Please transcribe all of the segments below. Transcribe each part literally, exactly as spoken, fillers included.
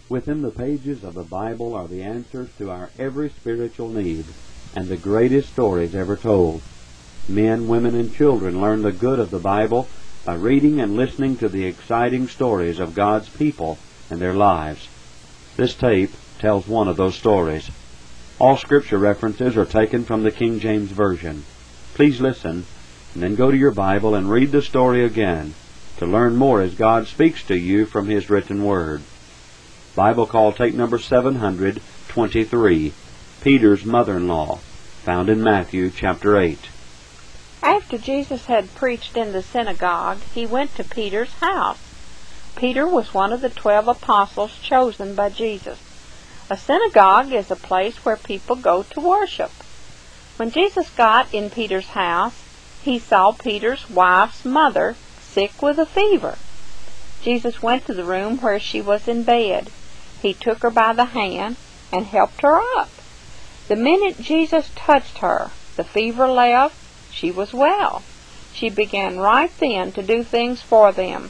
Within the pages of the Bible are the answers to our every spiritual need and the greatest stories ever told. Men, women, and children learn the good of the Bible by reading and listening to the exciting stories of God's people and their lives. This tape tells one of those stories. All scripture references are taken from the King James Version. Please listen, and then go to your Bible and read the story again to learn more as God speaks to you from His written Word. Bible Call Tape number seven hundred twenty-three, Peter's Mother-in-Law, found in Matthew chapter eight. After Jesus had preached in the synagogue, he went to Peter's house. Peter was one of the twelve apostles chosen by Jesus. A synagogue is a place where people go to worship. When Jesus got in Peter's house, he saw Peter's wife's mother sick with a fever. Jesus went to the room where she was in bed. He took her by the hand and helped her up. The minute Jesus touched her, the fever left. She was well. She began right then to do things for them.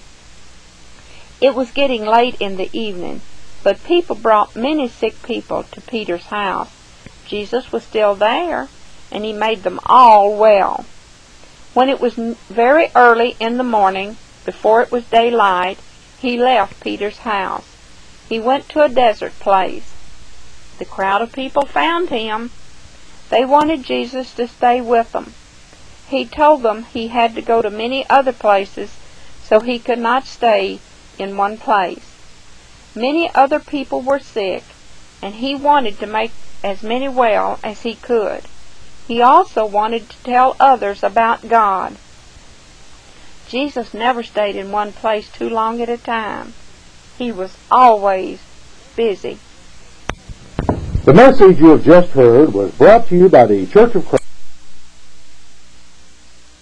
It was getting late in the evening, but people brought many sick people to Peter's house. Jesus was still there, and he made them all well. When it was very early in the morning, before it was daylight, he left Peter's house. He went to a desert place. The crowd of people found him. They wanted Jesus to stay with them. He told them he had to go to many other places, so he could not stay in one place. Many other people were sick, and he wanted to make as many well as he could. He also wanted to tell others about God. Jesus never stayed in one place too long at a time. He was always busy. The message you have just heard was brought to you by the Church of Christ.